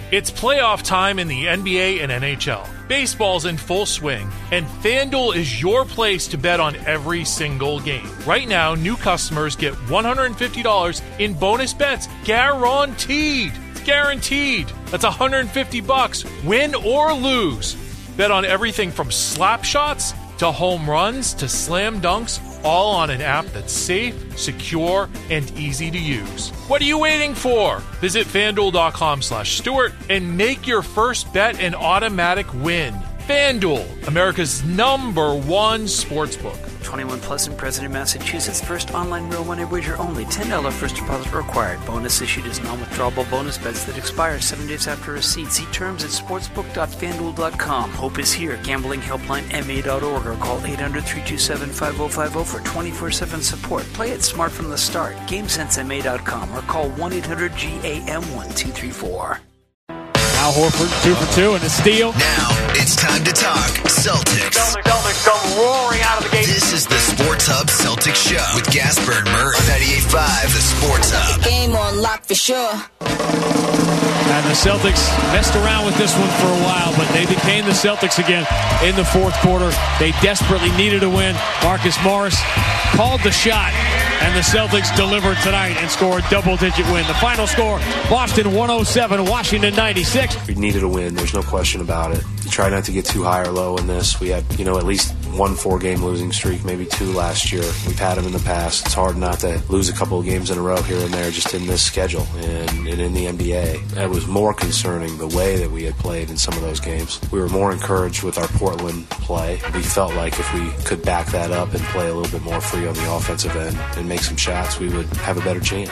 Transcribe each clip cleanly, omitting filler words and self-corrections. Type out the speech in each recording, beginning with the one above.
It's playoff time in the NBA and NHL. Baseball's in full swing, and FanDuel is your place to bet on every single game. Right now, new customers get $150 in bonus bets guaranteed. It's guaranteed. That's $150, win or lose. Bet on everything from slap shots to home runs to slam dunks, all on an app that's safe, secure, and easy to use. What are you waiting for? Visit FanDuel.com/Stewart and make your first bet an automatic win. FanDuel, America's #1 sportsbook. 21 plus and present in Massachusetts. First online real money wager only. $10 first deposit required. Bonus issued as non-withdrawable bonus bets that expire 7 days after receipt. See terms at sportsbook.fanduel.com. Hope is here. Gambling helpline ma.org or call 800-327-5050 for 24/7 support. Play it smart from the start. GameSenseMA.com or call 1-800-GAM-1234. Al Horford, 2 for 2, and a steal. Now it's time to talk Celtics. Celtics come roaring out of the gate. This is the Sports Hub Celtics Show with Gasper and Murray on 98.5 The Sports Hub. Game on lock for sure. And the Celtics messed around with this one for a while, but they became the Celtics again in the fourth quarter. They desperately needed a win. Marcus Morris called the shot, and the Celtics delivered tonight and scored a double-digit win. The final score, Boston 107, Washington 96. We needed a win. There's no question about it. You try not to get too high or low in this. We had, at least one 4-game losing streak, maybe 2 last year. We've had them in the past. It's hard not to lose a couple of games in a row here and there just in this schedule and in the NBA. It was more concerning the way that we had played in some of those games. We were more encouraged with our Portland play. We felt like if we could back that up and play a little bit more free on the offensive end and make some shots, we would have a better chance.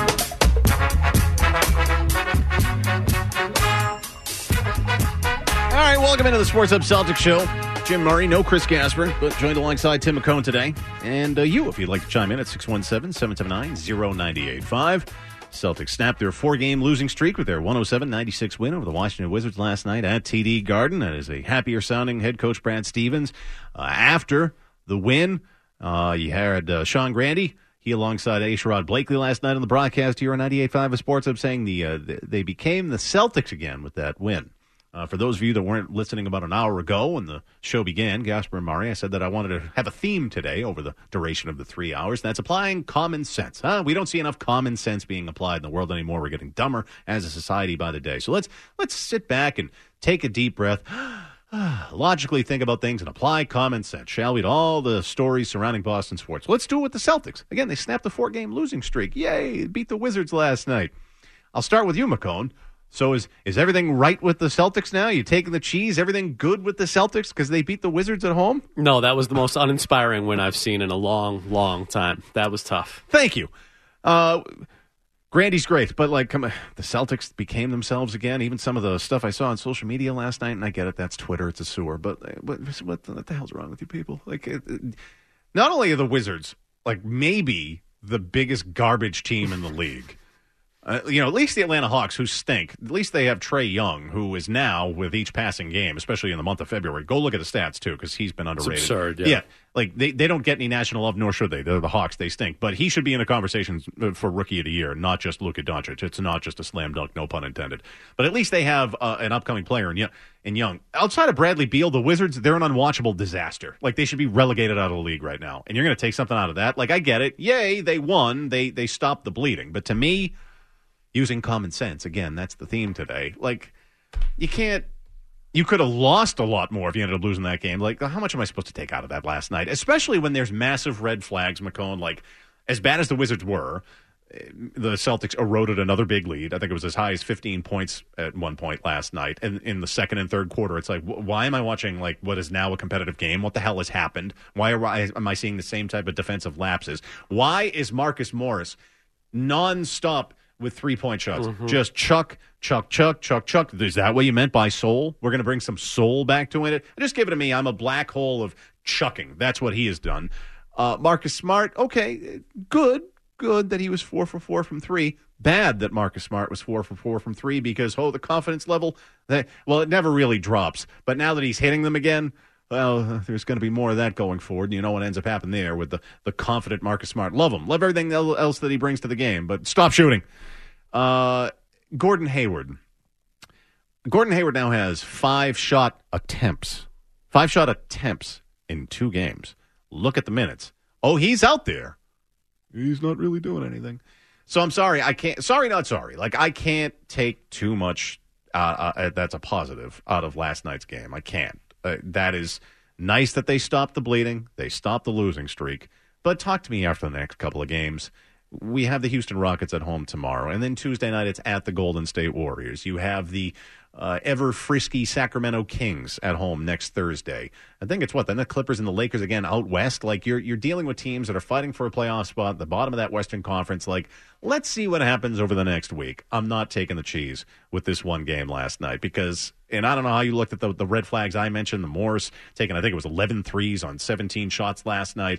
All right, welcome into the Sports Hub Celtics Show. Jim Murray, no Chris Gasper, but joined alongside Tim McCone today. And you, if you'd like to chime in at 617-779-0985. Celtics snapped their 4-game losing streak with their 107-96 win over the Washington Wizards last night at TD Garden. That is a happier-sounding head coach Brad Stevens. After the win, you had Sean Grandy. He alongside Sherrod Blakely last night on the broadcast here on 98.5 of Sports Hub saying they became the Celtics again with that win. For those of you that weren't listening about an hour ago when the show began, Gasper and Murray, I said that I wanted to have a theme today over the duration of the 3 hours. That's applying common sense. We don't see enough common sense being applied in the world anymore. We're getting dumber as a society by the day. So let's sit back and take a deep breath, logically think about things, and apply common sense, shall we, to all the stories surrounding Boston sports. Let's do it with the Celtics. Again, they snapped a 4-game losing streak. Yay, beat the Wizards last night. I'll start with you, McCone. So is everything right with the Celtics now? You taking the cheese? Everything good with the Celtics because they beat the Wizards at home? No, that was the most uninspiring win I've seen in a long, long time. That was tough. Thank you. Grandy's great, but come on, the Celtics became themselves again. Even some of the stuff I saw on social media last night, and I get it, that's Twitter, it's a sewer. But what the hell's wrong with you people? Not only are the Wizards maybe the biggest garbage team in the league. At least the Atlanta Hawks, who stink, at least they have Trae Young, who is now, with each passing game, especially in the month of February, go look at the stats, too, because he's been underrated. It's absurd, yeah. They don't get any national love, nor should they. They're the Hawks. They stink. But he should be in the conversation for Rookie of the Year, not just Luka Doncic. It's not just a slam dunk, no pun intended. But at least they have an upcoming player in Young. Outside of Bradley Beal, the Wizards, they're an unwatchable disaster. They should be relegated out of the league right now. And you're going to take something out of that? I get it. Yay, they won. They stopped the bleeding. But to me, using common sense, again, that's the theme today. You could have lost a lot more if you ended up losing that game. How much am I supposed to take out of that last night? Especially when there's massive red flags, McCone. As bad as the Wizards were, the Celtics eroded another big lead. I think it was as high as 15 points at one point last night. And in the second and third quarter, it's why am I watching what is now a competitive game? What the hell has happened? Why am I seeing the same type of defensive lapses? Why is Marcus Morris nonstop with 3-point shots? Mm-hmm. Just chuck. Is that what you meant by soul? We're going to bring some soul back to it. Just give it to me. I'm a black hole of chucking. That's what he has done. Marcus Smart, okay, good that he was 4 for 4 from 3. Bad that Marcus Smart was 4 for 4 from 3 because, the confidence level, it never really drops. But now that he's hitting them again, there's going to be more of that going forward. You know what ends up happening there with the confident Marcus Smart. Love him. Love everything else that he brings to the game. But stop shooting. Gordon Hayward. Gordon Hayward now has 5 shot attempts. 5 shot attempts in 2 games. Look at the minutes. Oh, he's out there. He's not really doing anything. So I'm sorry. I can't. Sorry, not sorry. Like, I can't take too much. That's a positive out of last night's game. I can't. That is nice that they stopped the bleeding. They stopped the losing streak. But talk to me after the next couple of games. We have the Houston Rockets at home tomorrow. And then Tuesday night, it's at the Golden State Warriors. You have the ever frisky Sacramento Kings at home next Thursday. I think it's then the Clippers and the Lakers again out west. Like, you're dealing with teams that are fighting for a playoff spot at the bottom of that Western Conference. Like, let's see what happens over the next week. I'm not taking the cheese with this one game last night because, and I don't know how you looked at the red flags I mentioned, the Morris taking, I think it was 11 threes on 17 shots last night.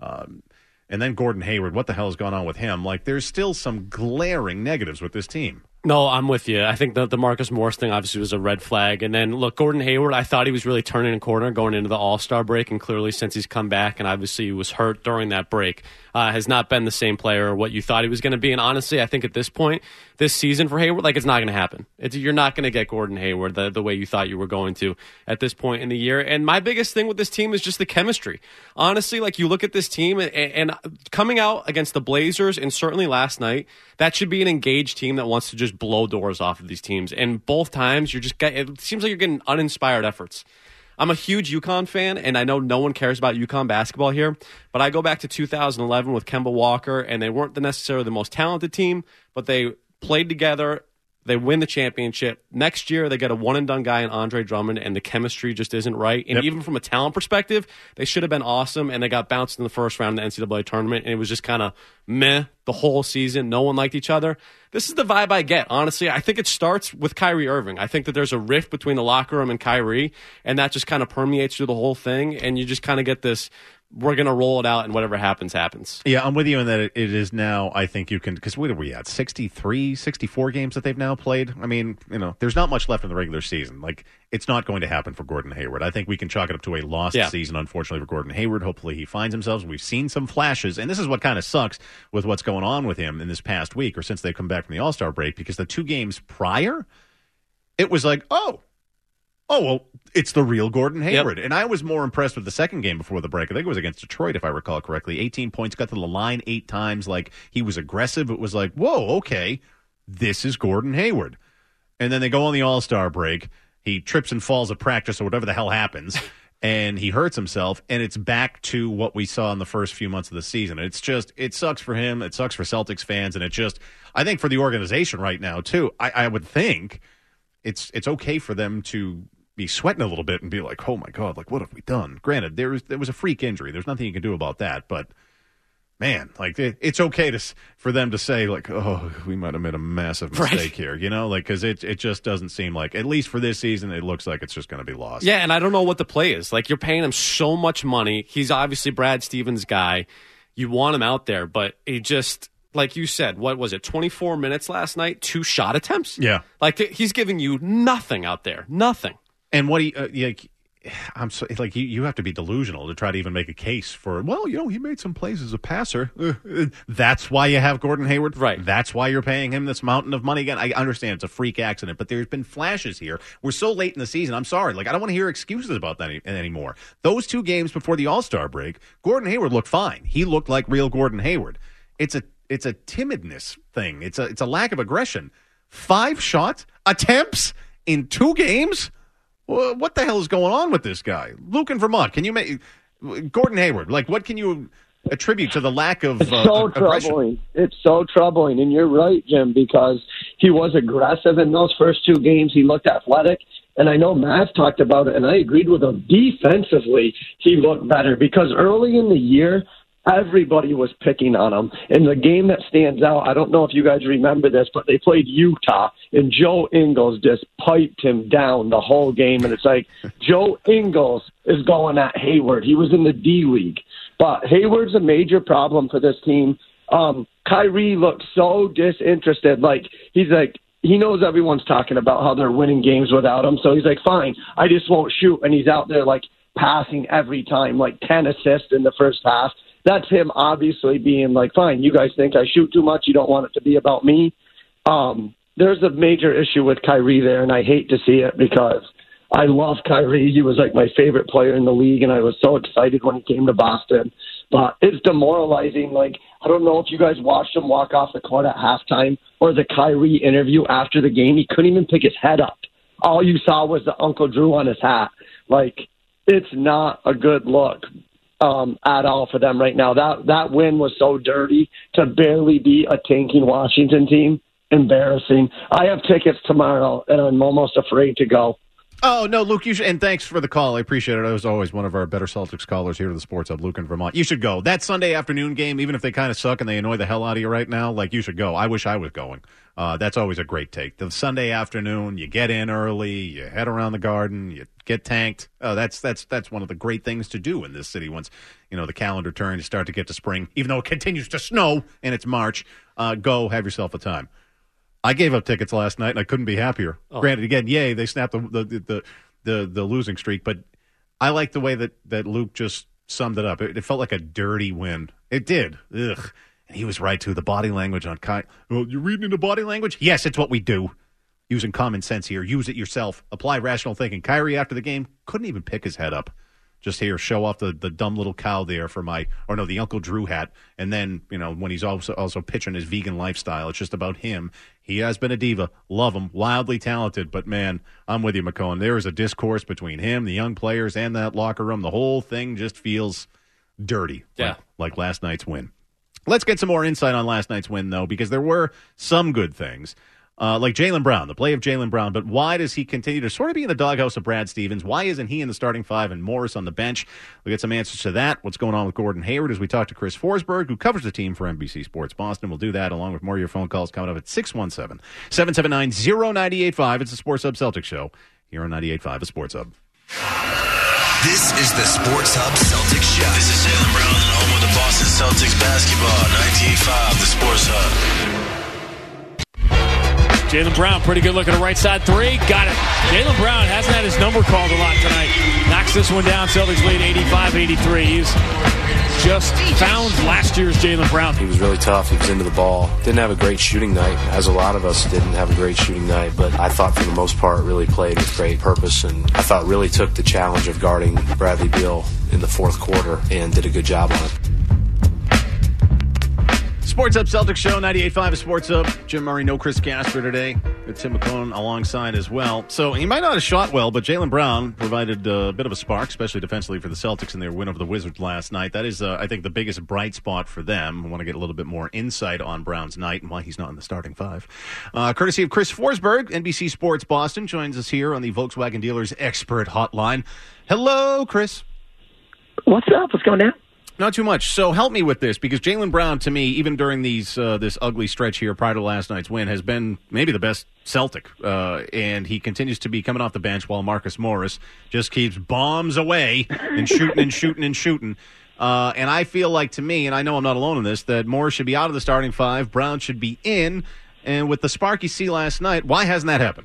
And then Gordon Hayward, what the hell has gone on with him? Like, there's still some glaring negatives with this team. No, I'm with you. I think the Marcus Morris thing obviously was a red flag. And then, look, Gordon Hayward, I thought he was really turning a corner going into the All-Star break. And clearly, since he's come back and obviously he was hurt during that break, has not been the same player or what you thought he was going to be. And honestly, I think at this point, this season for Hayward, like, it's not going to happen. You're not going to get Gordon Hayward the way you thought you were going to at this point in the year. And my biggest thing with this team is just the chemistry. Honestly, like, you look at this team and coming out against the Blazers and certainly last night, that should be an engaged team that wants to just blow doors off of these teams. And both times, it seems like you're getting uninspired efforts. I'm a huge UConn fan, and I know no one cares about UConn basketball here, but I go back to 2011 with Kemba Walker, and they weren't necessarily the most talented team, but they played together. They win the championship. Next year, they get a one-and-done guy in Andre Drummond, and the chemistry just isn't right. And even from a talent perspective, they should have been awesome, and they got bounced in the first round of the NCAA tournament, and it was just kind of meh the whole season. No one liked each other. This is the vibe I get, honestly. I think it starts with Kyrie Irving. I think that there's a rift between the locker room and Kyrie, and that just kind of permeates through the whole thing, and you just kind of get this, we're going to roll it out, and whatever happens, happens. Yeah, I'm with you in that it is now, I think you can, because what are we at, 63, 64 games that they've now played? I mean, there's not much left in the regular season. Like, it's not going to happen for Gordon Hayward. I think we can chalk it up to a lost season, unfortunately, for Gordon Hayward. Hopefully he finds himself. We've seen some flashes, and this is what kind of sucks with what's going on with him in this past week, or since they've come back from the All-Star break, because the 2 games prior, it was like, oh, well, it's the real Gordon Hayward. Yep. And I was more impressed with the second game before the break. I think it was against Detroit, if I recall correctly. 18 points, got to the line 8 times. Like, he was aggressive. It was like, whoa, okay, this is Gordon Hayward. And then they go on the All-Star break. He trips and falls at practice or whatever the hell happens, and he hurts himself, and it's back to what we saw in the first few months of the season. It's just, it sucks for him. It sucks for Celtics fans, and it just, I think for the organization right now, too, I would think it's okay for them to be sweating a little bit and be like, oh my God, like, what have we done? Granted, there was a freak injury. There's nothing you can do about that, but man, like, it's okay for them to say, like, oh, we might have made a massive mistake here, like, because it just doesn't seem like, at least for this season, it looks like it's just going to be lost. Yeah, and I don't know what the play is. Like, you're paying him so much money. He's obviously Brad Stevens' guy. You want him out there, but he just, like you said, what was it, 24 minutes last night, 2 shot attempts? Yeah. Like, he's giving you nothing out there, nothing. And what you have to be delusional to try to even make a case for, well, he made some plays as a passer. That's why you have Gordon Hayward. Right. That's why you're paying him this mountain of money. Again, I understand it's a freak accident, but there's been flashes here. We're so late in the season. I'm sorry. Like, I don't want to hear excuses about that anymore. Those 2 games before the All-Star break, Gordon Hayward looked fine. He looked like real Gordon Hayward. It's a timidness thing. It's a lack of aggression. 5 shot attempts in 2 games? What the hell is going on with this guy? Luke in Vermont, can you make Gordon Hayward? Like, what can you attribute to the lack of aggression? Troubling. It's so troubling, and you're right, Jim, because he was aggressive in those first 2 games. He looked athletic, and I know Matt talked about it, and I agreed with him. Defensively, he looked better because early in the year, everybody was picking on him. And the game that stands out, I don't know if you guys remember this, but they played Utah, and Joe Ingles just piped him down the whole game. And it's like, Joe Ingles is going at Hayward. He was in the D-League. But Hayward's a major problem for this team. Kyrie looked so disinterested. Like, he's like, he knows everyone's talking about how they're winning games without him. So he's like, fine, I just won't shoot. And he's out there, like, passing every time, like 10 assists in the first half. That's him obviously being like, fine, you guys think I shoot too much. You don't want it to be about me. there's a major issue with Kyrie there, and I hate to see it because I love Kyrie. He was like my favorite player in the league, and I was so excited when he came to Boston. But it's demoralizing. Like, I don't know if you guys watched him walk off the court at halftime or the Kyrie interview after the game. He couldn't even pick his head up. All you saw was the Uncle Drew on his hat. Like, it's not a good look at all for them right now. That win was so dirty to barely beat a tanking Washington team. Embarrassing. I have tickets tomorrow, and I'm almost afraid to go. Oh, no, Luke, you should, and thanks for the call. I appreciate it. As always, one of our better Celtics callers here to the Sports Hub, Luke in Vermont. You should go. That Sunday afternoon game, even if they kind of suck and they annoy the hell out of you right now, like, you should go. I wish I was going. That's always a great take. The Sunday afternoon, you get in early, you head around the Garden, you get tanked. That's one of the great things to do in this city once, the calendar turns, you start to get to spring. Even though it continues to snow and it's March, go have yourself a time. I gave up tickets last night, and I couldn't be happier. Oh. Granted, again, yay, they snapped the losing streak, but I like the way that Luke just summed it up. It felt like a dirty win. It did. Ugh. And he was right, too. The body language on Kai. Well, you're reading into body language? Yes, it's what we do. Using common sense here. Use it yourself. Apply rational thinking. Kyrie, after the game, couldn't even pick his head up. Just here, show off the dumb little cow there for the Uncle Drew hat. And then, when he's also pitching his vegan lifestyle, it's just about him. He has been a diva. Love him. Wildly talented. But, man, I'm with you, McCone. There is a discourse between him, the young players, and that locker room. The whole thing just feels dirty. Yeah. Like last night's win. Let's get some more insight on last night's win, though, because there were some good things. Like Jaylen Brown, the play of Jaylen Brown. But why does he continue to sort of be in the doghouse of Brad Stevens? Why isn't he in the starting five and Morris on the bench? We'll get some answers to that. What's going on with Gordon Hayward as we talk to Chris Forsberg, who covers the team for NBC Sports Boston. We'll do that along with more of your phone calls coming up at 617-779-0985. It's the Sports Hub Celtics Show here on 98.5, the Sports Hub. This is the Sports Hub Celtics Show. This is Jaylen Brown, home of the Boston Celtics basketball, 98.5, the Sports Hub. Jaylen Brown, pretty good look at the right side three. Got it. Jaylen Brown hasn't had his number called a lot tonight. Knocks this one down. Celtics lead 85-83. He's just found last year's Jaylen Brown. He was really tough. He was into the ball. Didn't have a great shooting night, as a lot of us didn't have a great shooting night. But I thought for the most part really played with great purpose. And I thought really took the challenge of guarding Bradley Beal in the fourth quarter and did a good job on it. Sports Hub Celtics Show, 98.5 Sports Hub. Jim Murray, no Chris Gasper today. With Tim McCone alongside as well. So he might not have shot well, but Jaylen Brown provided a bit of a spark, especially defensively for the Celtics in their win over the Wizards last night. That is, I think, the biggest bright spot for them. I want to get a little bit more insight on Brown's night and why he's not in the starting five. Courtesy of Chris Forsberg, NBC Sports Boston, joins us here on the Volkswagen Dealers Expert Hotline. Hello, Chris. What's up? What's going down? Not too much. So help me with this, because Jaylen Brown, to me, even during this ugly stretch here prior to last night's win, has been maybe the best Celtic. And he continues to be coming off the bench while Marcus Morris just keeps bombs away and shooting and shooting and shooting. And I feel like, to me, and I know I'm not alone in this, that Morris should be out of the starting five, Brown should be in. And with the spark you see last night, why hasn't that happened?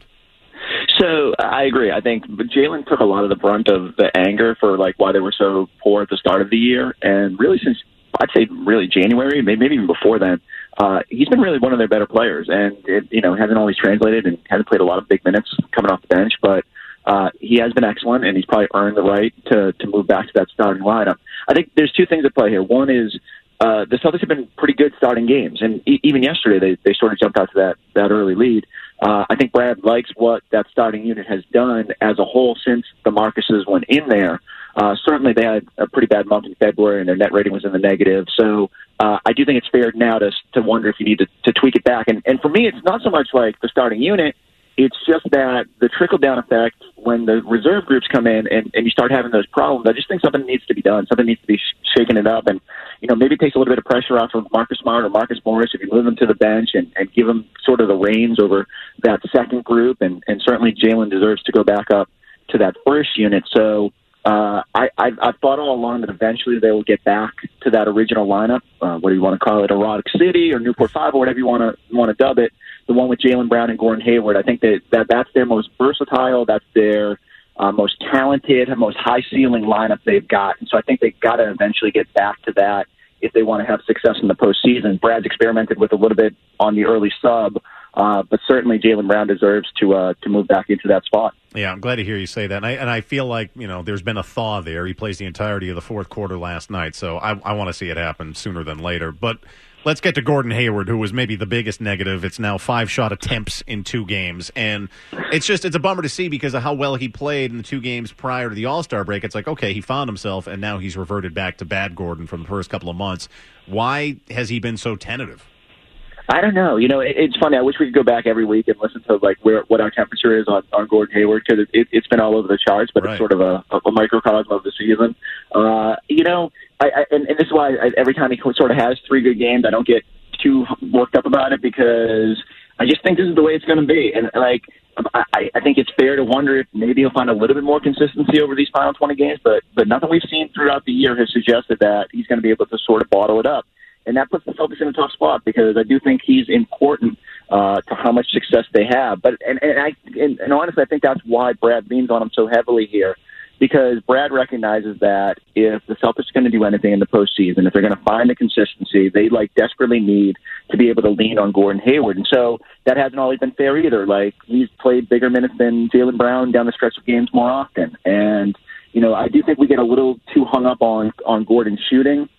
So I agree. I think Jaylen took a lot of the brunt of the anger for why they were so poor at the start of the year, and really since I'd say really January, maybe even before then, he's been really one of their better players, and it hasn't always translated and hasn't played a lot of big minutes coming off the bench, but he has been excellent, and he's probably earned the right to move back to that starting lineup. I think there's two things at play here. One is the Celtics have been pretty good starting games, and even yesterday they sort of jumped out to that early lead. I think Brad likes what that starting unit has done as a whole since the Marcuses went in there. Certainly they had a pretty bad month in February, and their net rating was in the negative. So I do think it's fair now to wonder if you need to tweak it back. And for me, it's not so much like the starting unit. It's just that the trickle-down effect, when the reserve groups come in and you start having those problems, I just think something needs to be done. Something needs to be shaking it up. And, maybe it takes a little bit of pressure off of Marcus Smart or Marcus Morris if you move them to the bench and give them sort of the reins over that second group. And certainly Jaylen deserves to go back up to that first unit. So I've thought all along that eventually they will get back to that original lineup. What do you want to call it? Erotic City or Newport 5 or whatever you want to dub it. The one with Jaylen Brown and Gordon Hayward. I think that's their most versatile. That's their most talented, most high-ceiling lineup they've got. And so I think they've got to eventually get back to that if they want to have success in the postseason. Brad's experimented with a little bit on the early sub But certainly Jaylen Brown deserves to move back into that spot. Yeah, I'm glad to hear you say that. And I feel like, there's been a thaw there. He plays the entirety of the fourth quarter last night, so I want to see it happen sooner than later. But let's get to Gordon Hayward, who was maybe the biggest negative. It's now 5 shot attempts in 2 games. And it's a bummer to see because of how well he played in the 2 games prior to the All-Star break. It's like, okay, he found himself, and now he's reverted back to bad Gordon from the first couple of months. Why has he been so tentative? I don't know. It's funny. I wish we could go back every week and listen to what our temperature is on Gordon Hayward, because it's been all over the charts, but It's sort of a microcosm of the season. And this is why every time he sort of has 3 good games, I don't get too worked up about it, because I just think this is the way it's going to be. And I think it's fair to wonder if maybe he'll find a little bit more consistency over these final 20 games, but nothing we've seen throughout the year has suggested that he's going to be able to sort of bottle it up. And that puts the Celtics in a tough spot, because I do think he's important to how much success they have. But and honestly, I think that's why Brad leans on him so heavily here, because Brad recognizes that if the Celtics are going to do anything in the postseason, if they're going to find the consistency, they desperately need to be able to lean on Gordon Hayward. And so that hasn't always been fair either. He's played bigger minutes than Jaylen Brown down the stretch of games more often. And I do think we get a little too hung up on Gordon's shooting.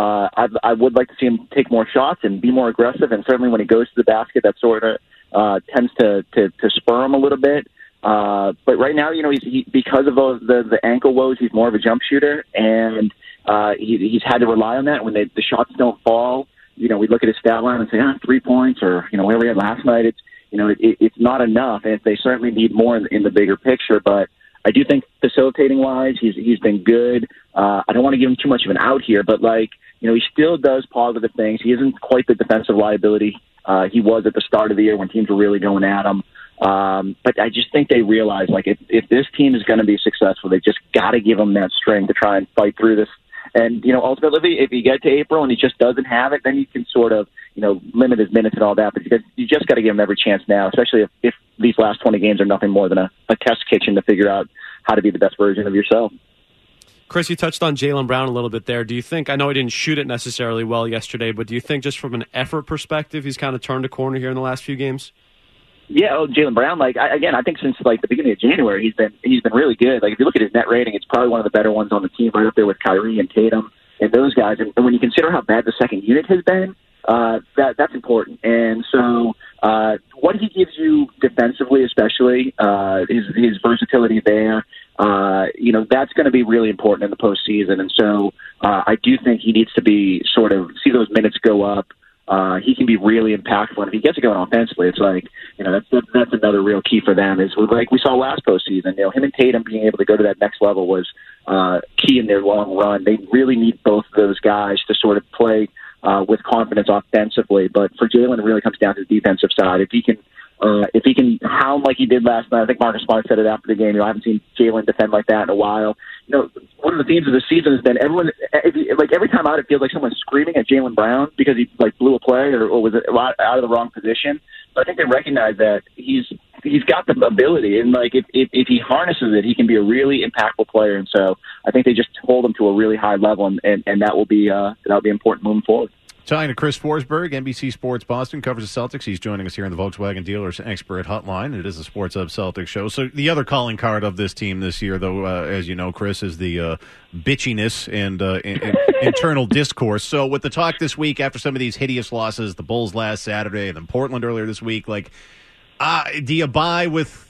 I would like to see him take more shots and be more aggressive, and certainly when he goes to the basket, that sort of tends to spur him a little bit. But right now, he's because of the ankle woes, he's more of a jump shooter, and he's had to rely on that when the shots don't fall. We look at his stat line and say, 3 points, or where we had last night. It's not enough, and they certainly need more in the bigger picture. But I do think facilitating-wise, he's been good. I don't want to give him too much of an out here, but he still does positive things. He isn't quite the defensive liability he was at the start of the year when teams were really going at him. But I just think they realize, if this team is going to be successful, they just got to give him that string to try and fight through this. And, ultimately, if you get to April and he just doesn't have it, then you can sort of, limit his minutes and all that. But you just got to give him every chance now, especially if these last 20 games are nothing more than a test kitchen to figure out how to be the best version of yourself. Chris, you touched on Jaylen Brown a little bit there. Do you think, I know he didn't shoot it necessarily well yesterday, but do you think just from an effort perspective, he's kind of turned a corner here in the last few games? Yeah, Jaylen Brown, I think since the beginning of January, he's been really good. If you look at his net rating, it's probably one of the better ones on the team, right up there with Kyrie and Tatum and those guys. And when you consider how bad the second unit has been, that's important. And so what he gives you defensively, especially his versatility there, that's going to be really important in the postseason. And so I do think he needs to be see those minutes go up. He can be really impactful, and if he gets it going offensively, it's that's another real key for them. Is we saw last postseason, him and Tatum being able to go to that next level was key in their long run. They really need both of those guys to sort of play with confidence offensively. But for Jaylen, it really comes down to the defensive side. If he can hound like he did last night, I think Marcus Smart said it after the game. I haven't seen Jaylen defend like that in a while. One of the themes of the season has been every time out, it feels like someone's screaming at Jaylen Brown because he blew a play or was out of the wrong position. But I think they recognize that he's got the ability, and if he harnesses it, he can be a really impactful player. And so I think they just hold him to a really high level, and that will be important moving forward. Talking to Chris Forsberg, NBC Sports Boston, covers the Celtics. He's joining us here on the Volkswagen Dealers Expert Hotline. It is a Sports Hub Celtics show. So the other calling card of this team this year, though, as you know, Chris, is the bitchiness and internal discourse. So with the talk this week after some of these hideous losses, the Bulls last Saturday and then Portland earlier this week, do you buy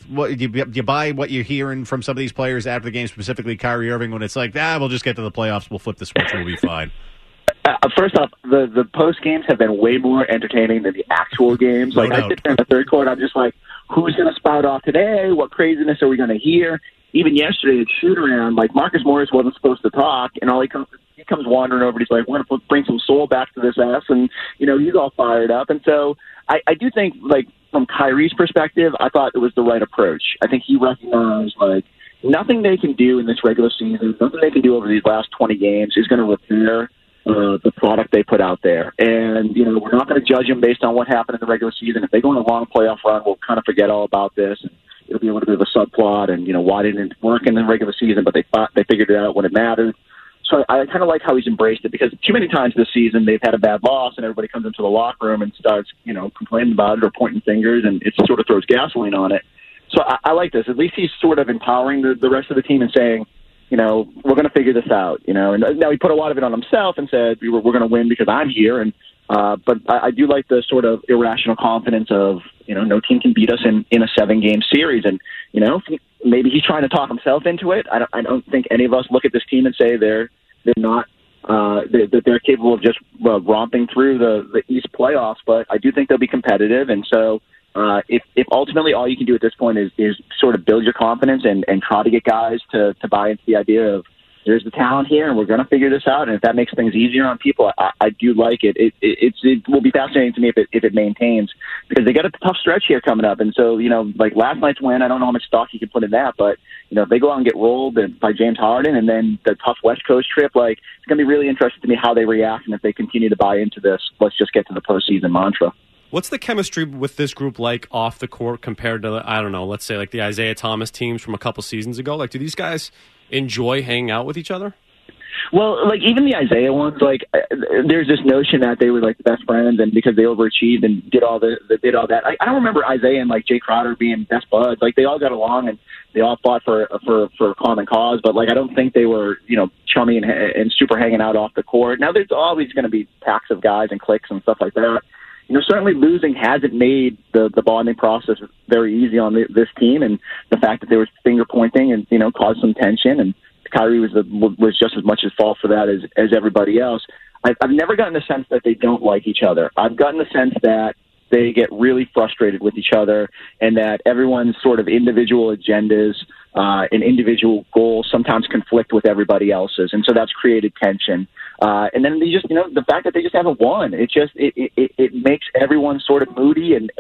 what you're hearing from some of these players after the game, specifically Kyrie Irving, when it's we'll just get to the playoffs, we'll flip the switch, we'll be fine? First off, the post games have been way more entertaining than the actual games. I sit there in the third quarter, I'm just who's going to spout off today? What craziness are we going to hear? Even yesterday at shoot around, Marcus Morris wasn't supposed to talk, and he comes wandering over. And he's like, "We're going to bring some soul back to this ass," and he's all fired up. And so I do think, from Kyrie's perspective, I thought it was the right approach. I think he recognized nothing they can do in this regular season, nothing they can do over these last 20 games is going to repair the product they put out there. And, we're not going to judge them based on what happened in the regular season. If they go on a long playoff run, we'll kind of forget all about this. And it'll be a little bit of a subplot and, why didn't it work in the regular season, but they figured it out when it mattered. So I kind of like how he's embraced it, because too many times this season they've had a bad loss and everybody comes into the locker room and starts, complaining about it or pointing fingers, and it sort of throws gasoline on it. So I like this. At least he's sort of empowering the rest of the team and saying, we're going to figure this out. And now he put a lot of it on himself and said, we're going to win because I'm here. And but I do like the sort of irrational confidence of, no team can beat us in a 7-game series. And, maybe he's trying to talk himself into it. I don't think any of us look at this team and say they're not that they're capable of just romping through the East playoffs. But I do think they'll be competitive. And so if ultimately all you can do at this point is sort of build your confidence and try to get guys to buy into the idea of, there's the talent here, and we're going to figure this out. And if that makes things easier on people, I do like it. It will be fascinating to me if it maintains, because they got a tough stretch here coming up. And so, like last night's win, I don't know how much stock you can put in that, but if they go out and get rolled by James Harden, and then the tough West Coast trip, it's going to be really interesting to me how they react, and if they continue to buy into this, let's just get to the postseason mantra. What's the chemistry with this group like off the court compared to, I don't know, let's say like the Isaiah Thomas teams from a couple seasons ago? Do these guys enjoy hanging out with each other? Well, even the Isaiah ones, there's this notion that they were the best friends, and because they overachieved and did all that. I don't remember Isaiah and Jay Crowder being best buds. They all got along and they all fought for a common cause. But I don't think they were chummy and super hanging out off the court. Now there's always going to be packs of guys and cliques and stuff like that. Certainly losing hasn't made the bonding process very easy on this team, and the fact that there was finger pointing and caused some tension, and Kyrie was just as much at fault for that as everybody else. I've never gotten the sense that they don't like each other. I've gotten the sense that they get really frustrated with each other, and that everyone's sort of individual agendas and individual goals sometimes conflict with everybody else's, and so that's created tension. And then they just, the fact that they just haven't won, it makes everyone sort of moody, and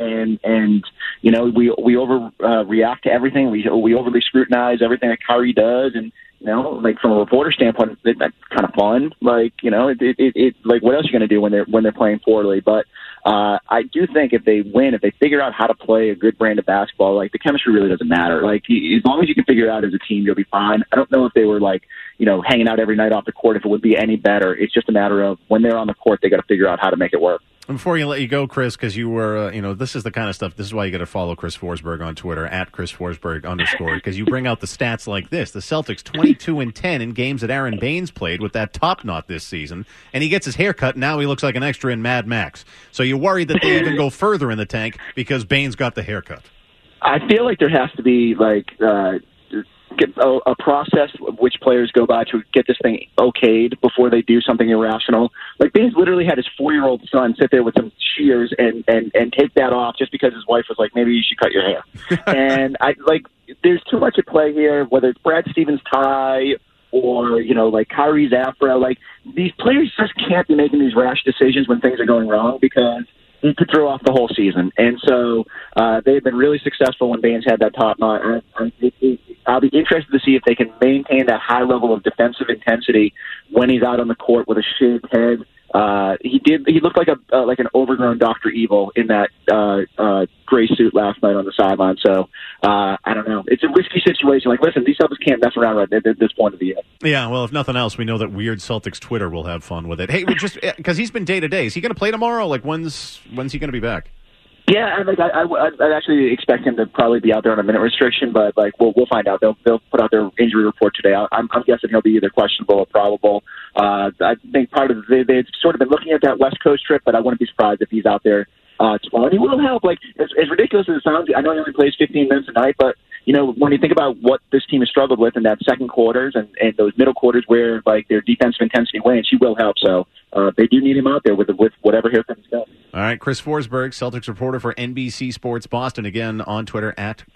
we overreact to everything. We overly scrutinize everything that Kyrie does, and from a reporter standpoint, that's kind of fun. What else are you going to do when they're playing poorly? But I do think if they win, if they figure out how to play a good brand of basketball, the chemistry really doesn't matter. As long as you can figure it out as a team, you'll be fine. I don't know if they were hanging out every night off the court, if it would be any better. It's just a matter of when they're on the court, they got to figure out how to make it work. Before you let you go, Chris, because you were, this is the kind of stuff, this is why you got to follow Chris Forsberg on Twitter, @ChrisForsberg_, because you bring out the stats like this. The Celtics 22-10 in games that Aaron Baines played with that top knot this season, and he gets his hair cut, and now he looks like an extra in Mad Max. So you're worried that they even go further in the tank because Baines got the haircut. I feel like there has to be, a process which players go by to get this thing okayed before they do something irrational. Baines literally had his 4-year-old son sit there with some shears and take that off just because his wife was like, maybe you should cut your hair. And there's too much at play here, whether it's Brad Stevens' tie or, Kyrie's afro. These players just can't be making these rash decisions when things are going wrong, because he could throw off the whole season. And so they've been really successful when Baines had that top knot. I'll be interested to see if they can maintain that high level of defensive intensity when he's out on the court with a shaved head. He looked like an overgrown Dr. Evil in that gray suit last night on the sideline. So I don't know. It's a risky situation. Listen, these Celtics can't mess around right at this point of the year. Yeah, well, if nothing else, we know that weird Celtics Twitter will have fun with it. Hey, just because he's been day to day, is he going to play tomorrow? When's he going to be back? Yeah, I actually expect him to probably be out there on a minute restriction, but we'll find out. They'll put out their injury report today. I'm guessing he'll be either questionable or probable. I think part of they've sort of been looking at that West Coast trip, but I wouldn't be surprised if he's out there tomorrow. And he will help. As ridiculous as it sounds, I know he only plays 15 minutes a night, but when you think about what this team has struggled with in that second quarters and those middle quarters where their defensive intensity wanes, he will help. So they do need him out there with whatever haircut he's got. All right, Chris Forsberg, Celtics reporter for NBC Sports Boston, again on Twitter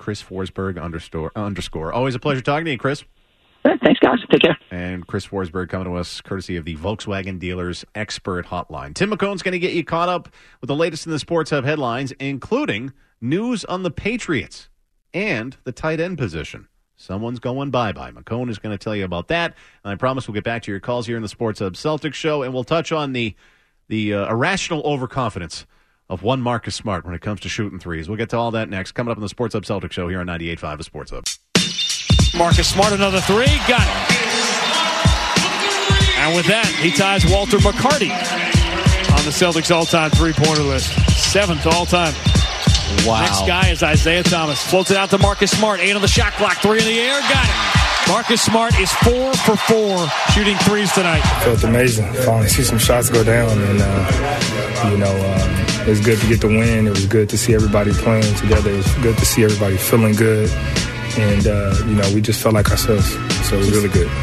@ChrisForsberg_. Always a pleasure talking to you, Chris. Thanks, guys. Take care. And Chris Forsberg coming to us courtesy of the Volkswagen Dealers Expert Hotline. Tim McCone's going to get you caught up with the latest in the Sports Hub headlines, including news on the Patriots and the tight end position. Someone's going bye-bye. McCone is going to tell you about that. And I promise we'll get back to your calls here in the Sports Hub Celtics show, and we'll touch on the irrational overconfidence of one Marcus Smart when it comes to shooting threes. We'll get to all that next. Coming up on the Sports Hub Celtics show here on 98.5 The Sports Hub. Marcus Smart, another three. Got it. And with that, he ties Walter McCarty on the Celtics all-time three-pointer list. 7th all-time. Wow. Next guy is Isaiah Thomas. Floats it out to Marcus Smart. 8 on the shot clock. 3 in the air. Got it. Marcus Smart is 4 for 4 shooting threes tonight. Felt amazing. Finally see some shots go down. And, it was good to get the win. It was good to see everybody playing together. It was good to see everybody feeling good. And, we just felt like ourselves. So it was really good.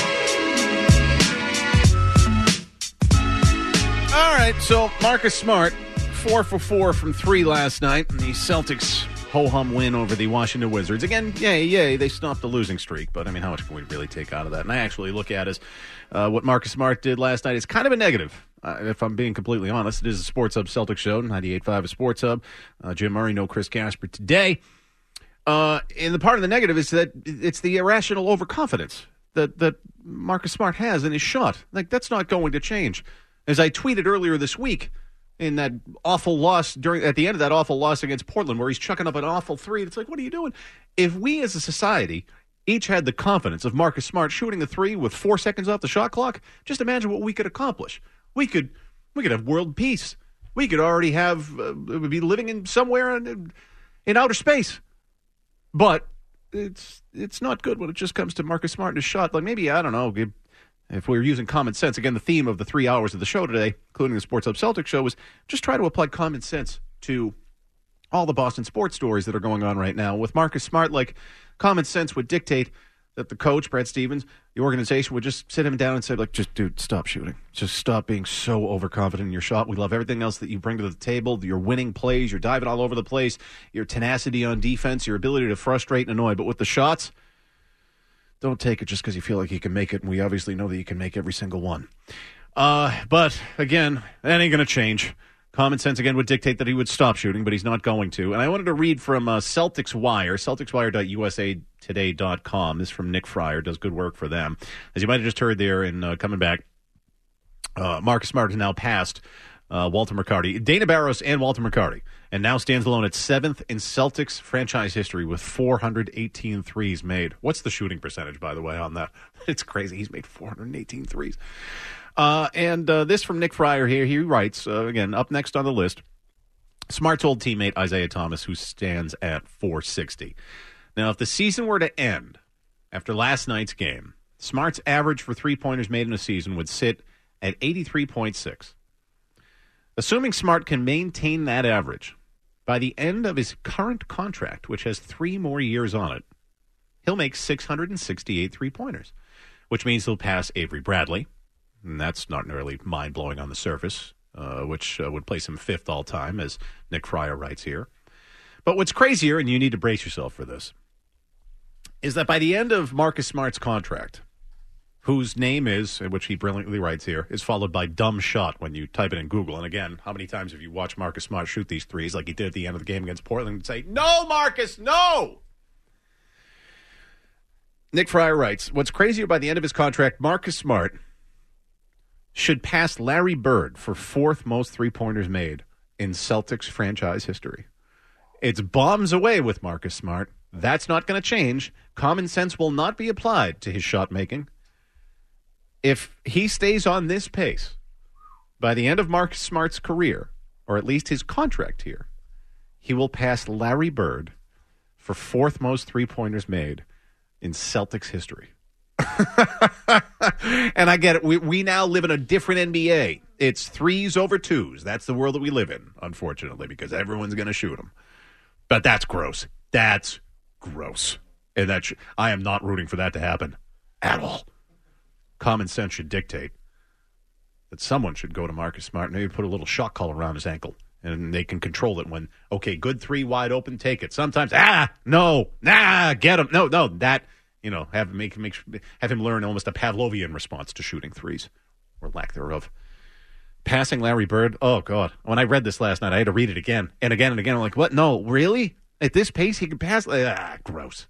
All right, so Marcus Smart, 4 for 4 from 3 last night. And the Celtics ho-hum win over the Washington Wizards. Again, yay, they stopped the losing streak. But, how much can we really take out of that? And I actually look at as what Marcus Smart did last night is kind of a negative. If I'm being completely honest, it is a Sports Hub Celtics show, 98.5 a Sports Hub. Jim Murray, no Chris Gasper today. And the part of the negative is that it's the irrational overconfidence that Marcus Smart has in his shot. Like, that's not going to change. As I tweeted earlier this week, in that awful loss at the end of that awful loss against Portland, where he's chucking up an awful three, it's like, what are you doing? If we as a society each had the confidence of Marcus Smart shooting the three with 4 seconds off the shot clock, just imagine what we could accomplish. We could have world peace. We could already be living in somewhere in outer space. But it's not good when it just comes to Marcus Smart and his shot. Like, maybe, I don't know, if we were using common sense. Again, the theme of the 3 hours of the show today, including the Sports Hub Celtics show, was just try to apply common sense to all the Boston sports stories that are going on right now. With Marcus Smart, like, common sense would dictate that the coach, Brad Stevens, the organization would just sit him down and say, like, just, dude, stop shooting. Just stop being so overconfident in your shot. We love everything else that you bring to the table, your winning plays, your diving all over the place, your tenacity on defense, your ability to frustrate and annoy. But with the shots, don't take it just because you feel like you can make it, and we obviously know that you can make every single one. But, again, that ain't going to change. Common sense, again, would dictate that he would stop shooting, but he's not going to. And I wanted to read from Celtics Wire, CelticsWire.usatoday.com. This is from Nick Fryer, does good work for them. As you might have just heard there in coming back, Marcus Smart has now passed Walter McCarty, Dana Barros and Walter McCarty, and now stands alone at 7th in Celtics franchise history with 418 threes made. What's the shooting percentage, by the way, on that? It's crazy. He's made 418 threes. And this from Nick Fryer here. He writes, again, up next on the list, Smart's old teammate Isaiah Thomas, who stands at 460. Now, if the season were to end after last night's game, Smart's average for three-pointers made in a season would sit at 83.6. Assuming Smart can maintain that average, by the end of his current contract, which has 3 more years on it, he'll make 668 three-pointers, which means he'll pass Avery Bradley. And that's not really mind-blowing on the surface, which would place him 5th all-time, as Nick Fryer writes here. But what's crazier, and you need to brace yourself for this, is that by the end of Marcus Smart's contract, whose name is, which he brilliantly writes here, is followed by dumb shot when you type it in Google. And again, how many times have you watched Marcus Smart shoot these threes like he did at the end of the game against Portland and say, no, Marcus, no! Nick Fryer writes, what's crazier, by the end of his contract, Marcus Smart should pass Larry Bird for 4th most three-pointers made in Celtics franchise history. It's bombs away with Marcus Smart. That's not going to change. Common sense will not be applied to his shot making. If he stays on this pace, by the end of Marcus Smart's career, or at least his contract here, he will pass Larry Bird for 4th most three-pointers made in Celtics history. And I get it. We now live in a different NBA. It's 3s over 2s. That's the world that we live in, unfortunately, because everyone's going to shoot them. But that's gross. That's gross. And I am not rooting for that to happen at all. Common sense should dictate that someone should go to Marcus Smart and maybe put a little shock collar around his ankle, and they can control it when, okay, good 3 wide open, take it. Sometimes, no, get him. No, that... have him learn almost a Pavlovian response to shooting threes, or lack thereof. Passing Larry Bird, oh, God. When I read this last night, I had to read it again and again and again. I'm like, what? No, really? At this pace, he can pass? Gross.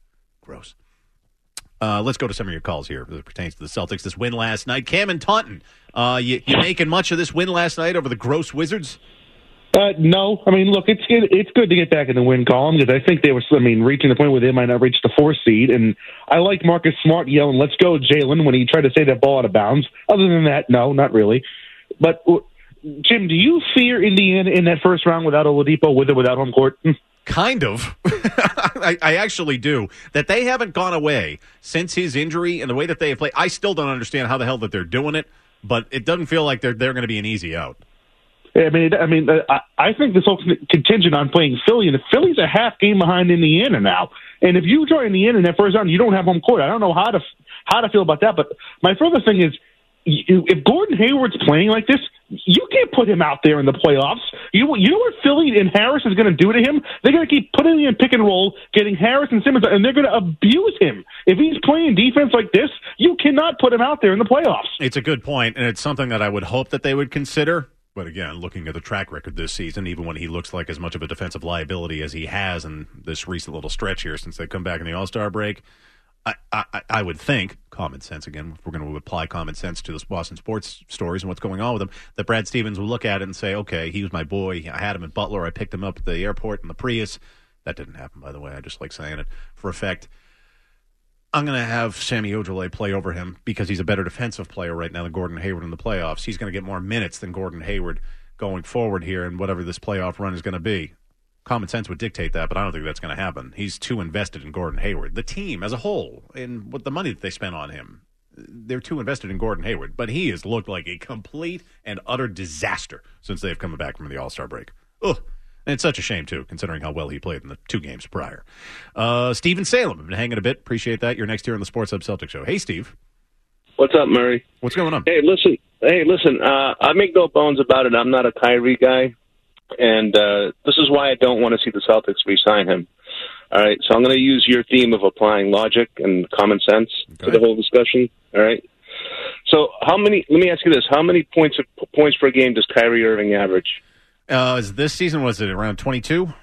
Let's go to some of your calls here as it pertains to the Celtics. This win last night. Cam and Taunton, you making much of this win last night over the gross Wizards? No. I mean, look, it's good to get back in the win column because I think they were, reaching the point where they might not reach the 4th seed. And I like Marcus Smart yelling, "Let's go, Jalen," when he tried to say that ball out of bounds. Other than that, no, not really. But, Jim, do you fear Indiana in that first round without Oladipo, with or without home court? Kind of. I actually do. That they haven't gone away since his injury and the way that they have played. I still don't understand how the hell that they're doing it, but it doesn't feel like they're going to be an easy out. I think this whole contingent on playing Philly, and Philly's a half game behind Indiana now. And if you join Indiana in that first round, you don't have home court. I don't know how to feel about that. But my further thing is, if Gordon Hayward's playing like this, you can't put him out there in the playoffs. You know what Philly and Harris is going to do to him? They're going to keep putting him in pick and roll, getting Harris and Simmons, and they're going to abuse him. If he's playing defense like this, you cannot put him out there in the playoffs. It's a good point, and it's something that I would hope that they would consider. But again, looking at the track record this season, even when he looks like as much of a defensive liability as he has in this recent little stretch here since they come back in the All-Star break, I would think, common sense again, if we're going to apply common sense to this Boston sports stories and what's going on with him, that Brad Stevens will look at it and say, okay, he was my boy. I had him in Butler. I picked him up at the airport in the Prius. That didn't happen, by the way. I just like saying it for effect. I'm going to have Sammy Ojeleye play over him because he's a better defensive player right now than Gordon Hayward in the playoffs. He's going to get more minutes than Gordon Hayward going forward here in whatever this playoff run is going to be. Common sense would dictate that, but I don't think that's going to happen. He's too invested in Gordon Hayward. The team as a whole, and what the money that they spent on him, they're too invested in Gordon Hayward. But he has looked like a complete and utter disaster since they've come back from the All-Star break. Ugh. And it's such a shame, too, considering how well he played in the 2 games prior. Steve in Salem, I've been hanging a bit. Appreciate that. You're next here on the Sports Hub Celtics Show. Hey, Steve. What's up, Murray? What's going on? Hey, listen. I make no bones about it. I'm not a Kyrie guy, and this is why I don't want to see the Celtics re-sign him. All right, so I'm going to use your theme of applying logic and common sense to the whole discussion. All right. So let me ask you this. How many points per game does Kyrie Irving average? This season, was it around 22?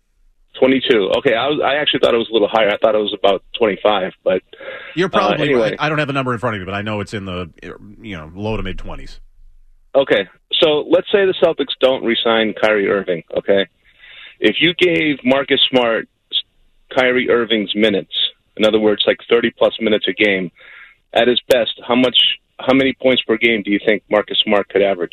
22. Okay, I actually thought it was a little higher. I thought it was about 25. But you're probably anyway. right. I don't have a number in front of me, but I know it's in the low to mid 20s. Okay, so let's say the Celtics don't re-sign Kyrie Irving. Okay, if you gave Marcus Smart Kyrie Irving's minutes, in other words, like 30-plus minutes a game, at his best, how many points per game do you think Marcus Smart could average?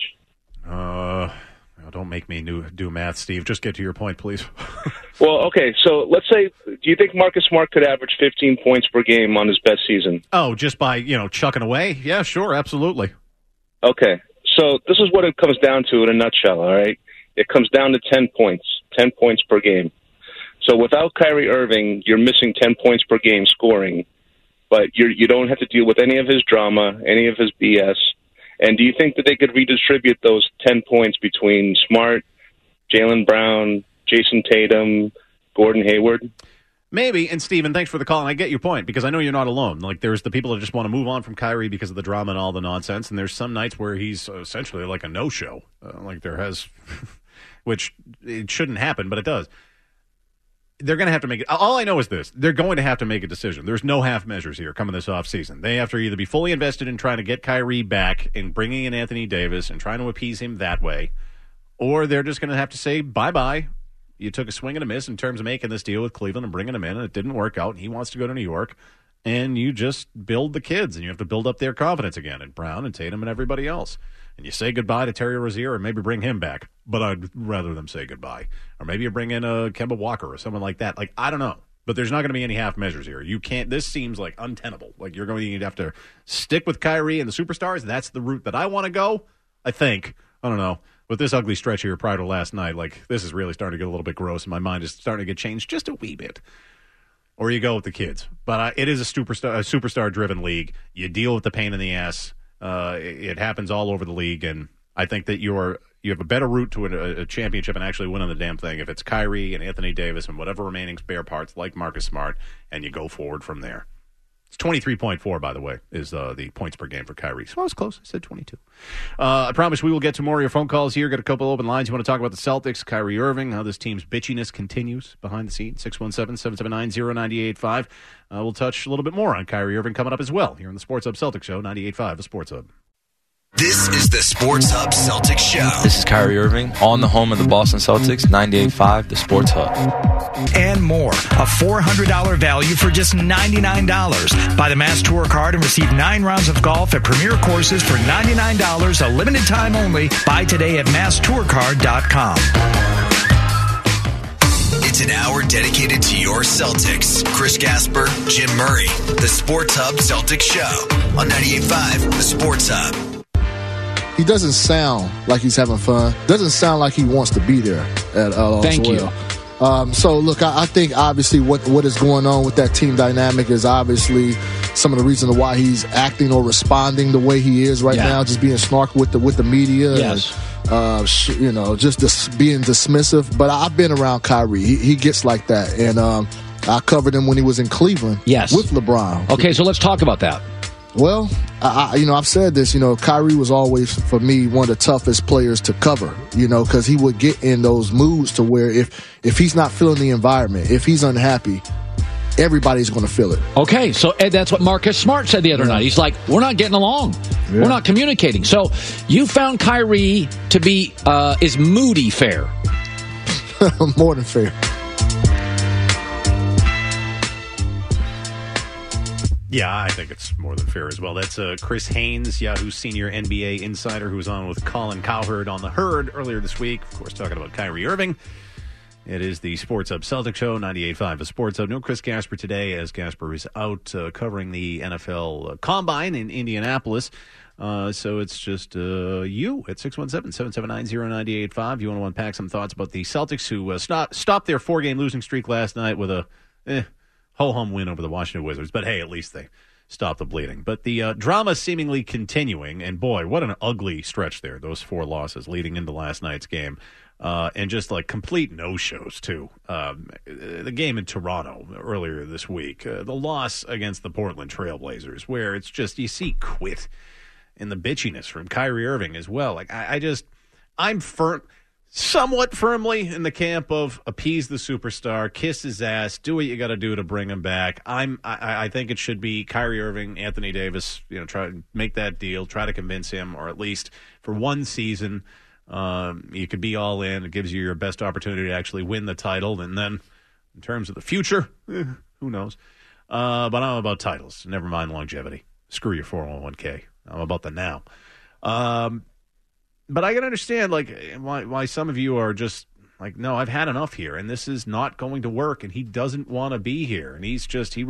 Don't make me do math, Steve. Just get to your point, please. Well, okay, so let's say, do you think Marcus Smart could average 15 points per game on his best season? Oh, just by, chucking away? Yeah, sure, absolutely. Okay, so this is what it comes down to in a nutshell, all right? It comes down to 10 points per game. So without Kyrie Irving, you're missing 10 points per game scoring, but you don't have to deal with any of his drama, any of his BS. And do you think that they could redistribute those 10 points between Smart, Jaylen Brown, Jason Tatum, Gordon Hayward? Maybe. And, Steven, thanks for the call. And I get your point because I know you're not alone. Like, there's the people that just want to move on from Kyrie because of the drama and all the nonsense. And there's some nights where he's essentially like a no-show. Like there has, which it shouldn't happen, but it does. They're going to have to make it. All I know is this. They're going to have to make a decision. There's no half measures here coming this offseason. They have to either be fully invested in trying to get Kyrie back and bringing in Anthony Davis and trying to appease him that way, or they're just going to have to say, bye-bye. You took a swing and a miss in terms of making this deal with Cleveland and bringing him in, and it didn't work out, and he wants to go to New York, and you just build the kids, and you have to build up their confidence again, and Brown and Tatum and everybody else. And you say goodbye to Terry Rozier or maybe bring him back. But I'd rather them say goodbye. Or maybe you bring in a Kemba Walker or someone like that. Like, I don't know. But there's not going to be any half measures here. You can't. This seems like untenable. Like, you're going to have to stick with Kyrie and the superstars. That's the route that I want to go, I think. I don't know. With this ugly stretch here prior to last night, like, this is really starting to get a little bit gross, and my mind is starting to get changed just a wee bit. Or you go with the kids. But it is a superstar-driven league. You deal with the pain in the ass. It happens all over the league, and I think that you have a better route to a championship and actually winning the damn thing if it's Kyrie and Anthony Davis and whatever remaining spare parts like Marcus Smart, and you go forward from there. It's 23.4, by the way, is the points per game for Kyrie. So I was close. I said 22. I promise we will get to more of your phone calls here. Got a couple open lines. You want to talk about the Celtics, Kyrie Irving, how this team's bitchiness continues behind the scenes. 617-779-0985. We'll touch a little bit more on Kyrie Irving coming up as well here on the Sports Hub Celtics Show, 98.5, the Sports Hub. This is the Sports Hub Celtics Show. This is Kyrie Irving on the home of the Boston Celtics, 98.5, the Sports Hub. And more. A $400 value for just $99. Buy the Mass Tour card and receive 9 rounds of golf at Premier Courses for $99, a limited time only. Buy today at masstourcard.com. It's an hour dedicated to your Celtics. Chris Gasper, Jim Murray. The Sports Hub Celtics Show on 98.5, the Sports Hub. He doesn't sound like he's having fun. Doesn't sound like he wants to be there at all. Thank you. So, look, I think obviously what is going on with that team dynamic is obviously some of the reason why he's acting or responding the way he is right now, just being snarky with the media. Yes. And, just being dismissive. But I've been around Kyrie. He gets like that. And I covered him when he was in Cleveland with LeBron. Okay, so let's talk about that. Well, I've said this, Kyrie was always, for me, one of the toughest players to cover, because he would get in those moods to where if he's not feeling the environment, if he's unhappy, everybody's going to feel it. Okay, so Ed, that's what Marcus Smart said the other night. He's like, we're not getting along. Yeah. We're not communicating. So you found Kyrie to be, is moody fair? More than fair. Yeah, I think it's more than fair as well. That's Chris Haynes, Yahoo senior NBA insider, who was on with Colin Cowherd on The Herd earlier this week. Of course, talking about Kyrie Irving. It is the Sports Hub Celtics Show, 98.5 The Sports Hub. No Chris Gasper today, as Gasper is out covering the NFL Combine in Indianapolis. So it's just you at 617-779-0985. You want to unpack some thoughts about the Celtics, who stopped their 4-game losing streak last night with a ho-hum win over the Washington Wizards. But, hey, at least they stopped the bleeding. But the drama seemingly continuing, and, boy, what an ugly stretch there, those 4 losses leading into last night's game. And just, complete no-shows, too. The game in Toronto earlier this week, the loss against the Portland Trailblazers, where it's just, you see quit and the bitchiness from Kyrie Irving as well. I'm somewhat firmly in the camp of appease the superstar, kiss his ass, do what you got to do to bring him back. I think it should be Kyrie Irving, Anthony Davis, try to make that deal, try to convince him, or at least for one season, you could be all in. It gives you your best opportunity to actually win the title. And then in terms of the future, who knows? But I'm about titles. Never mind longevity. Screw your 401k. I'm about the now. But I can understand, why some of you are just no, I've had enough here, and this is not going to work, and he doesn't want to be here. And he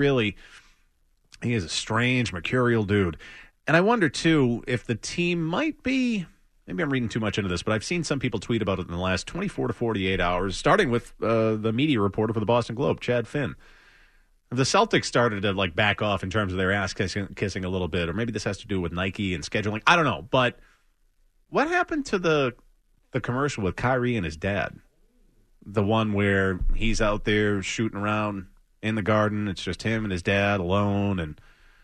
is a strange, mercurial dude. And I wonder, too, if the team might be, maybe I'm reading too much into this, but I've seen some people tweet about it in the last 24 to 48 hours, starting with the media reporter for the Boston Globe, Chad Finn. The Celtics started to back off in terms of their ass kissing a little bit, or maybe this has to do with Nike and scheduling. I don't know, but what happened to the commercial with Kyrie and his dad? The one where he's out there shooting around in the garden. It's just him and his dad alone, and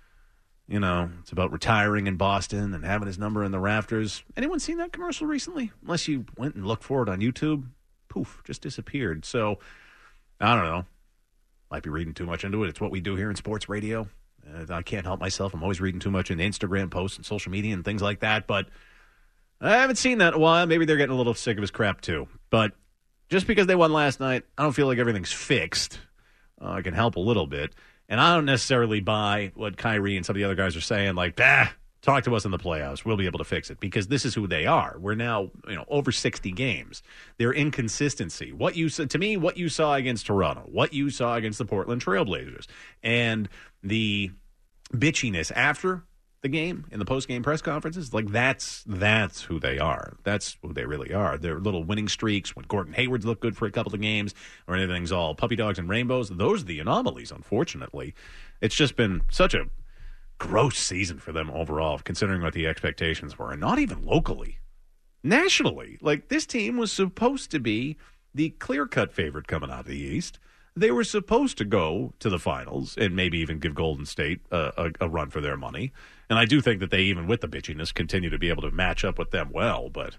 it's about retiring in Boston and having his number in the rafters. Anyone seen that commercial recently? Unless you went and looked for it on YouTube, poof, just disappeared. So I don't know. Might be reading too much into it. It's what we do here in sports radio. I can't help myself. I'm always reading too much in Instagram posts and social media and things like that. But I haven't seen that in a while. Maybe they're getting a little sick of his crap too. But just because they won last night, I don't feel like everything's fixed. I can help a little bit. And I don't necessarily buy what Kyrie and some of the other guys are saying, talk to us in the playoffs. We'll be able to fix it, because this is who they are. We're now, over 60 games. Their inconsistency. What you saw against Toronto, what you saw against the Portland Trailblazers, and the bitchiness after the game in the post-game press conferences, that's who they are. That's who they really are. Their little winning streaks when Gordon Hayward's looked good for a couple of games, or anything's all puppy dogs and rainbows. Those are the anomalies, unfortunately. It's just been such a gross season for them overall, considering what the expectations were, and not even locally. Nationally, this team was supposed to be the clear-cut favorite coming out of the East. They were supposed to go to the finals and maybe even give Golden State a run for their money. And I do think that they, even with the bitchiness, continue to be able to match up with them well. But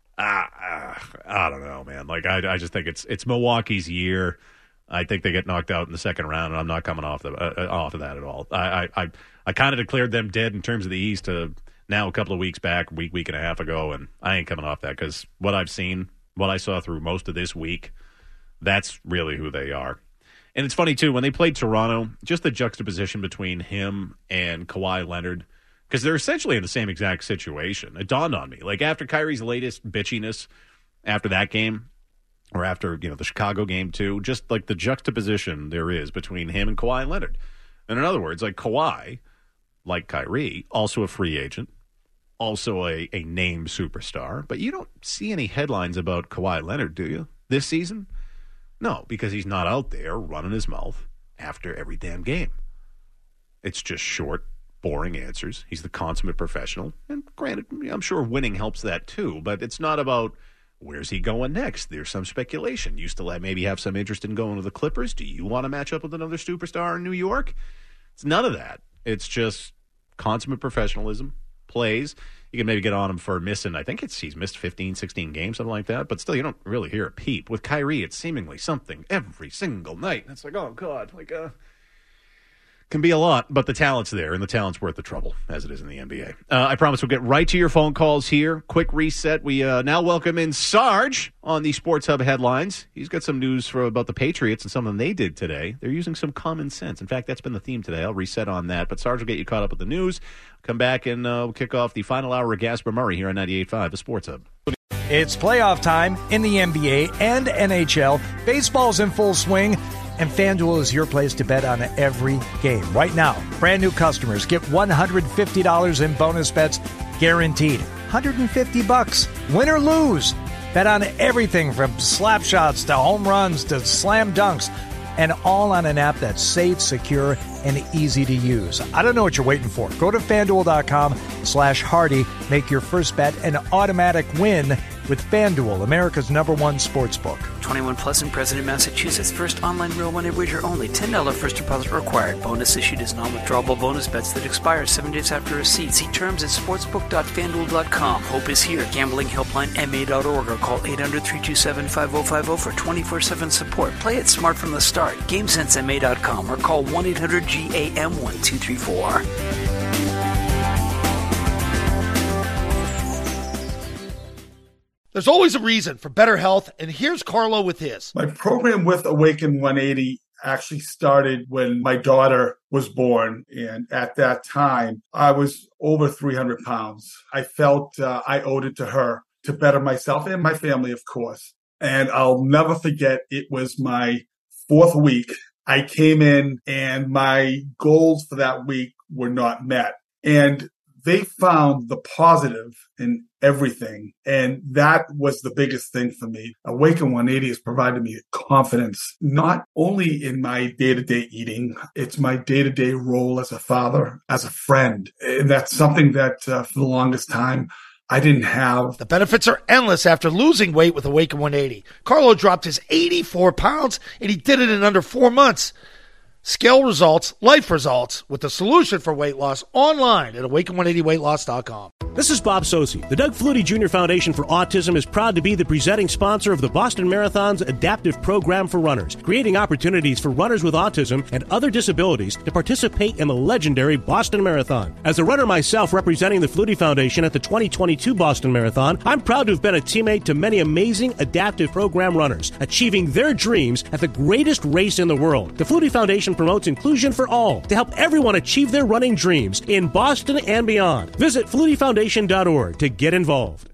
I don't know, man. I just think it's Milwaukee's year. I think they get knocked out in the second round, and I'm not coming off of that at all. I kind of declared them dead in terms of the East now a couple of weeks back, week and a half ago, and I ain't coming off that because what I've seen, what I saw through most of this week, that's really who they are. And it's funny, too, when they played Toronto, just the juxtaposition between him and Kawhi Leonard, because they're essentially in the same exact situation. It dawned on me. Like, after Kyrie's latest bitchiness after that game, or after, the Chicago game, too, just like the juxtaposition there is between him and Kawhi Leonard. And in other words, like Kawhi, like Kyrie, also a free agent, also a named superstar, but you don't see any headlines about Kawhi Leonard, do you, this season? No, because he's not out there running his mouth after every damn game. It's just short, boring answers. He's the consummate professional. And granted, I'm sure winning helps that too, but it's not about where's he going next. There's some speculation. You still maybe have some interest in going to the Clippers. Do you want to match up with another superstar in New York? It's none of that. It's just consummate professionalism, plays. You can maybe get on him for missing, I think he's missed 15, 16 games, something like that. But still, you don't really hear a peep. With Kyrie, it's seemingly something every single night. It's like, oh, God, can be a lot. But the talent's there, and the talent's worth the trouble, as it is in the NBA. I promise we'll get right to your phone calls here. Quick reset. We now welcome in Sarge on the Sports Hub headlines. He's got some news about the Patriots and something they did today. They're using some common sense. In fact, that's been the theme today. I'll reset on that. But Sarge will get you caught up with the news. Come back and we'll kick off the final hour of Gasper Murray here on 98.5, the Sports Hub. It's playoff time in the NBA and NHL. Baseball's in full swing, and FanDuel is your place to bet on every game. Right now, brand new customers get $150 in bonus bets guaranteed. $150, win or lose. Bet on everything from slap shots to home runs to slam dunks, and all on an app that's safe, secure, and easy to use. I don't know what you're waiting for. Go to FanDuel.com/Hardy. Make your first bet an automatic win with FanDuel, America's #1 sportsbook. 21 plus and present in Massachusetts. First online real money wager only. $10 first deposit required. Bonus issued is non-withdrawable bonus bets that expire 7 days after receipt. See terms at sportsbook.fanduel.com. Hope is here. Gambling helpline MA.org or call 800-327-5050 for 24/7 support. Play it smart from the start. GameSenseMA.com or call 1-800-GAM-1234. There's always a reason for better health, and here's Carlo with his. My program with Awaken 180 actually started when my daughter was born, and at that time, I was over 300 pounds. I felt I owed it to her to better myself and my family, of course. And I'll never forget, it was my 4th week. I came in, and my goals for that week were not met. And they found the positive in everything. And that was the biggest thing for me. Awaken 180 has provided me confidence, not only in my day-to-day eating, it's my day-to-day role as a father, as a friend. And that's something that for the longest time, I didn't have. The benefits are endless after losing weight with Awaken 180. Carlo dropped his 84 pounds, and he did it in under 4 months. Scale results, life results, with the solution for weight loss online at awaken180weightloss.com. This is Bob Sosi. The Doug Flutie Jr. Foundation for Autism is proud to be the presenting sponsor of the Boston Marathon's adaptive program for runners, creating opportunities for runners with autism and other disabilities to participate in the legendary Boston Marathon. As a runner myself representing the Flutie Foundation at the 2022 Boston Marathon, I'm proud to have been a teammate to many amazing adaptive program runners, achieving their dreams at the greatest race in the world. The Flutie Foundation promotes inclusion for all to help everyone achieve their running dreams in Boston and beyond. Visit FlutieFoundation.org to get involved.